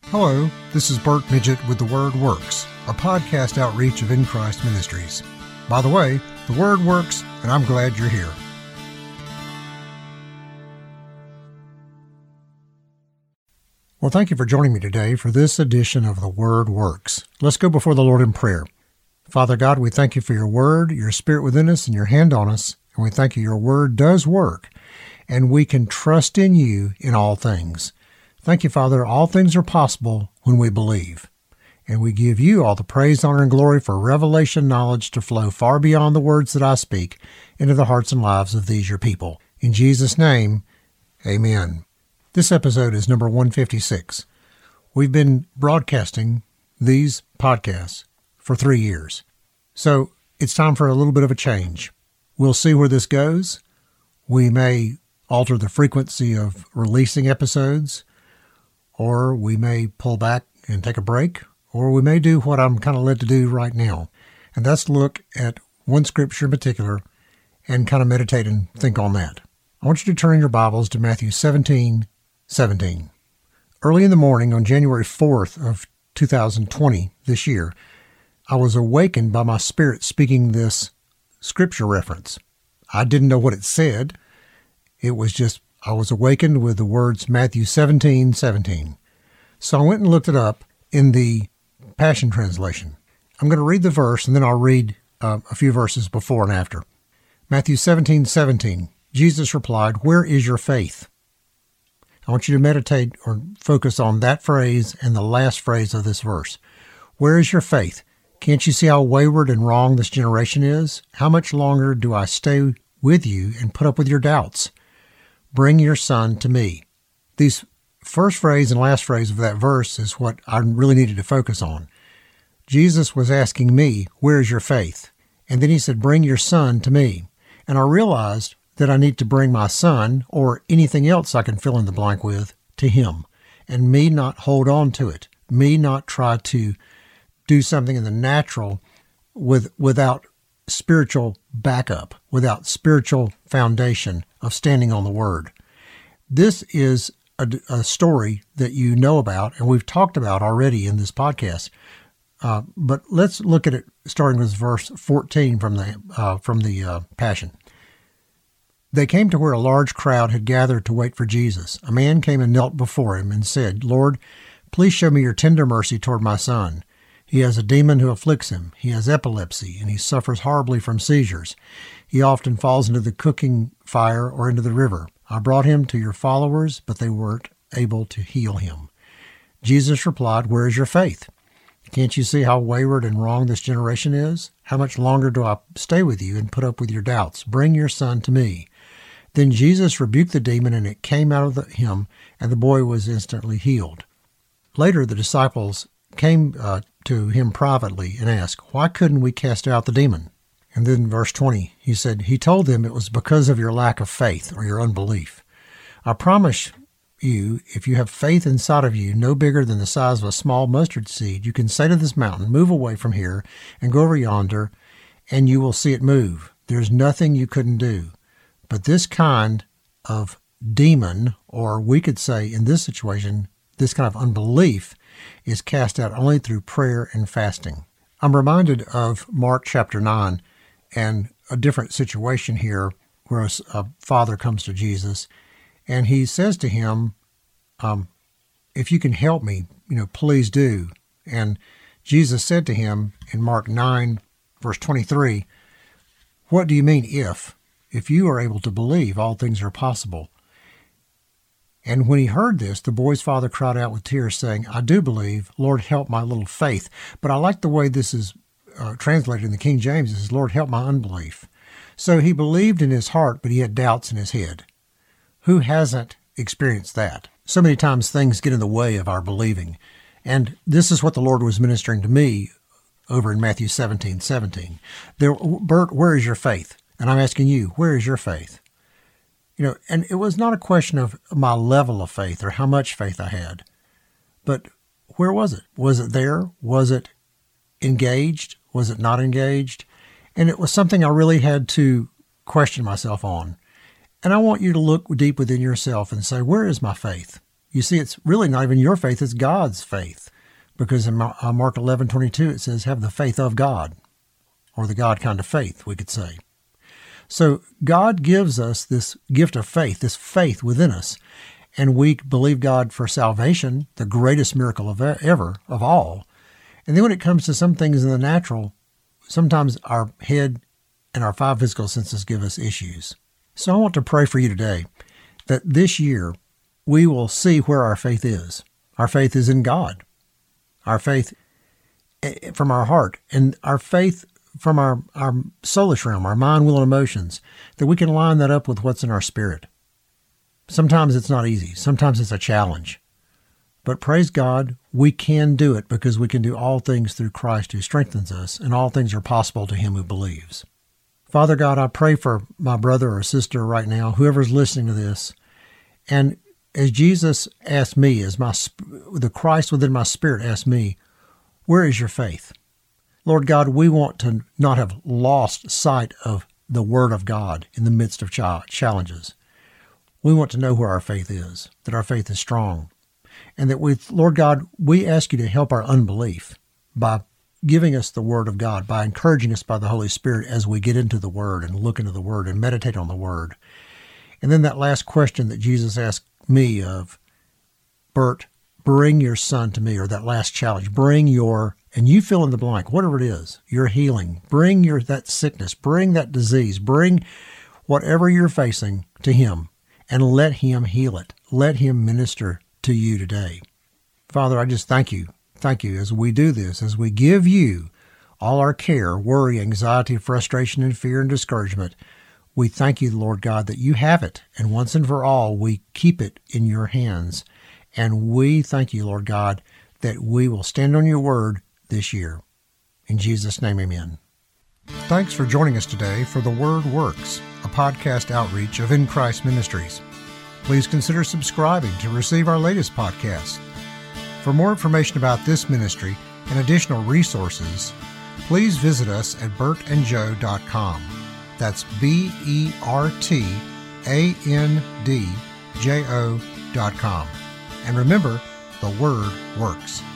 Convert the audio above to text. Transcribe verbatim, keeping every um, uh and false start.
Hello, this is Bert Midget with The Word Works, a podcast outreach of In Christ Ministries. By the way, The Word works, and I'm glad you're here. Well, thank you for joining me today for this edition of The Word Works. Let's go before the Lord in prayer. Father God, we thank you for your word, your spirit within us, and your hand on us, and we thank you your word does work, and we can trust in you in all things. Thank you, Father. All things are possible when we believe. And we give you all the praise, honor, and glory for revelation knowledge to flow far beyond the words that I speak into the hearts and lives of these your people. In Jesus' name, amen. This episode is number one fifty-six. We've been broadcasting these podcasts for three years. So it's time for a little bit of a change. We'll see where this goes. We may alter the frequency of releasing episodes, or we may pull back and take a break, or we may do what I'm kind of led to do right now, and that's look at one scripture in particular and kind of meditate and think on that. I want you to turn your Bibles to Matthew seventeen seventeen. Early in the morning on January fourth of two thousand twenty, this year, I was awakened by my spirit speaking this scripture reference. I didn't know what it said. It was just I was awakened with the words Matthew seventeen seventeen. So I went and looked it up in the Passion Translation. I'm going to read the verse, and then I'll read uh, a few verses before and after. Matthew seventeen seventeen. Jesus replied, "Where is your faith?" I want you to meditate or focus on that phrase and the last phrase of this verse. Where is your faith? Can't you see how wayward and wrong this generation is? How much longer do I stay with you and put up with your doubts? Bring your son to me. These first phrase and last phrase of that verse is what I really needed to focus on. Jesus was asking me, where is your faith? And then he said, bring your son to me. And I realized that I need to bring my son, or anything else I can fill in the blank with, to him. And me not hold on to it. Me not try to do something in the natural with without spiritual backup, without spiritual foundation of standing on the Word. This is a, a story that you know about, and we've talked about already in this podcast. Uh, but let's look at it starting with verse fourteen from the uh, from the uh, Passion. They came to where a large crowd had gathered to wait for Jesus. A man came and knelt before him and said, "Lord, please show me your tender mercy toward my son. He has a demon who afflicts him. He has epilepsy, and he suffers horribly from seizures. He often falls into the cooking fire or into the river. I brought him to your followers, but they weren't able to heal him." Jesus replied, "Where is your faith? Can't you see how wayward and wrong this generation is? How much longer do I stay with you and put up with your doubts? Bring your son to me." Then Jesus rebuked the demon, and it came out of the, him, and the boy was instantly healed. Later, the disciples came uh, to him privately and asked, "Why couldn't we cast out the demon?" And then verse twenty, he said, he told them it was because of your lack of faith or your unbelief. I promise you, if you have faith inside of you, no bigger than the size of a small mustard seed, you can say to this mountain, move away from here and go over yonder, and you will see it move. There's nothing you couldn't do. But this kind of demon, or we could say in this situation, this kind of unbelief, is cast out only through prayer and fasting. I'm reminded of Mark chapter nine and a different situation here where a, a father comes to Jesus and he says to him, um, if you can help me, you know, please do. And Jesus said to him in Mark nine, verse twenty-three, what do you mean if? If you are able to believe, all things are possible. And when he heard this, the boy's father cried out with tears, saying, I do believe, Lord, help my little faith. But I like the way this is uh, translated in the King James. It says, Lord, help my unbelief. So he believed in his heart, but he had doubts in his head. Who hasn't experienced that? So many times things get in the way of our believing. And this is what the Lord was ministering to me over in Matthew seventeen seventeen. There, Bert, where is your faith? And I'm asking you, where is your faith? You know, and it was not a question of my level of faith or how much faith I had, but where was it? Was it there? Was it engaged? Was it not engaged? And it was something I really had to question myself on. And I want you to look deep within yourself and say, where is my faith? You see, it's really not even your faith, it's God's faith. Because in Mark eleven twenty-two, it says, have the faith of God, or the God kind of faith, we could say. So God gives us this gift of faith, this faith within us, and we believe God for salvation, the greatest miracle of ever, of all. And then when it comes to some things in the natural, sometimes our head and our five physical senses give us issues. So I want to pray for you today that this year we will see where our faith is. Our faith is in God. Our faith from our heart, and our faith from our, our soulish realm, our mind, will, and emotions, that we can line that up with what's in our spirit. Sometimes it's not easy. Sometimes it's a challenge. But praise God, we can do it because we can do all things through Christ who strengthens us, and all things are possible to him who believes. Father God, I pray for my brother or sister right now, whoever's listening to this, and as Jesus asked me, as my the Christ within my spirit asked me, where is your faith? Lord God, we want to not have lost sight of the Word of God in the midst of challenges. We want to know where our faith is, that our faith is strong, and that we, Lord God, we ask you to help our unbelief by giving us the Word of God, by encouraging us by the Holy Spirit as we get into the Word and look into the Word and meditate on the Word. And then that last question that Jesus asked me of, Bert, bring your son to me, or that last challenge, bring your, and you fill in the blank, whatever it is, your healing, bring your that sickness, bring that disease, bring whatever you're facing to him, and let him heal it. Let him minister to you today. Father, I just thank you. Thank you as we do this, as we give you all our care, worry, anxiety, frustration, and fear and discouragement. We thank you, Lord God, that you have it, and once and for all, we keep it in your hands. And we thank you, Lord God, that we will stand on your word this year. In Jesus' name, amen. Thanks for joining us today for The Word Works, a podcast outreach of In Christ Ministries. Please consider subscribing to receive our latest podcast. For more information about this ministry and additional resources, please visit us at bert and joe dot com. That's B E R T A N D J O dot com. And remember, the Word works.